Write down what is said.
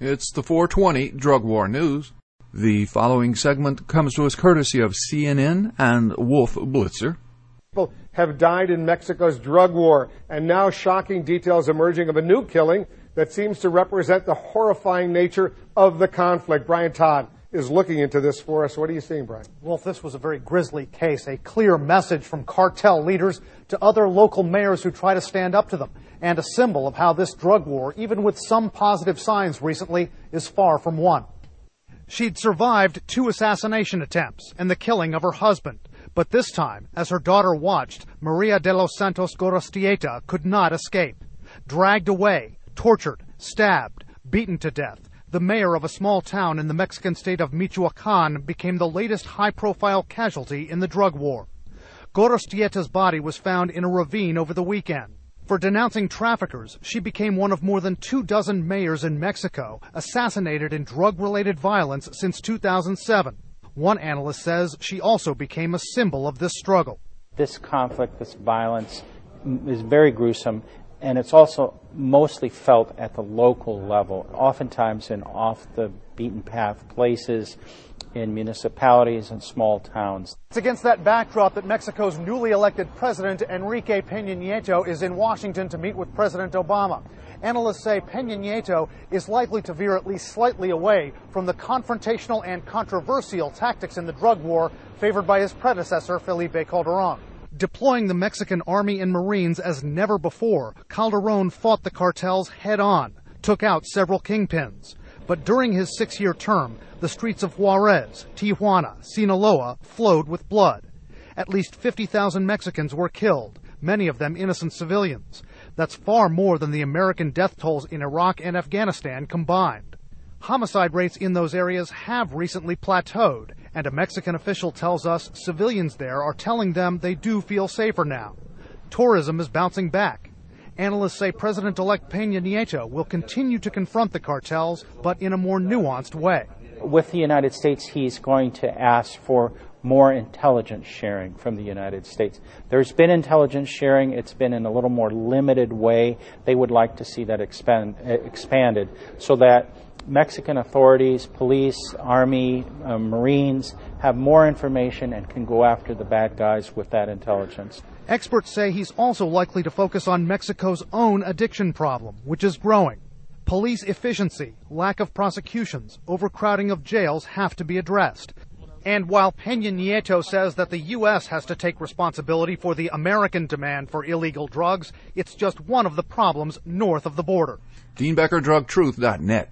It's the 420 Drug War News. The following segment comes to us courtesy of CNN and Wolf Blitzer. People have died in Mexico's drug war, and now shocking details emerging of a new killing that seems to represent the horrifying nature of the conflict. Brian Todd is looking into this for us. What are you seeing, Brian? Wolf, this was a very grisly case, a clear message from cartel leaders to other local mayors who try to stand up to them, and a symbol of how this drug war, even with some positive signs recently, is far from won. She'd survived 2 assassination attempts and the killing of her husband, but this time, as her daughter watched, Maria de los Santos Gorostieta could not escape. Dragged away, tortured, stabbed, beaten to death, the mayor of a small town in the Mexican state of Michoacan became the latest high-profile casualty in the drug war. Gorostieta's body was found in a ravine over the weekend. For denouncing traffickers, she became one of more than 24 mayors in Mexico assassinated in drug-related violence since 2007. One analyst says she also became a symbol of this struggle. This conflict, this violence is very gruesome, and it's also mostly felt at the local level, oftentimes in off-the-beaten-path places, in municipalities and small towns. It's against that backdrop that Mexico's newly elected president, Enrique Peña Nieto, is in Washington to meet with President Obama. Analysts say Peña Nieto is likely to veer at least slightly away from the confrontational and controversial tactics in the drug war favored by his predecessor, Felipe Calderón. Deploying the Mexican Army and Marines as never before, Calderón fought the cartels head-on, took out several kingpins. But during his 6-year term, the streets of Juarez, Tijuana, Sinaloa flowed with blood. At least 50,000 Mexicans were killed, many of them innocent civilians. That's far more than the American death tolls in Iraq and Afghanistan combined. Homicide rates in those areas have recently plateaued, and a Mexican official tells us civilians there are telling them they do feel safer now. Tourism is bouncing back. Analysts say President-elect Peña Nieto will continue to confront the cartels, but in a more nuanced way. With the United States, he's going to ask for more intelligence sharing from the United States. There's been intelligence sharing. It's been in a little more limited way. They would like to see that expanded so that Mexican authorities, police, army, Marines have more information and can go after the bad guys with that intelligence. Experts say he's also likely to focus on Mexico's own addiction problem, which is growing. Police efficiency, lack of prosecutions, overcrowding of jails have to be addressed. And while Peña Nieto says that the U.S. has to take responsibility for the American demand for illegal drugs, it's just one of the problems north of the border. DeanBeckerDrugTruth.net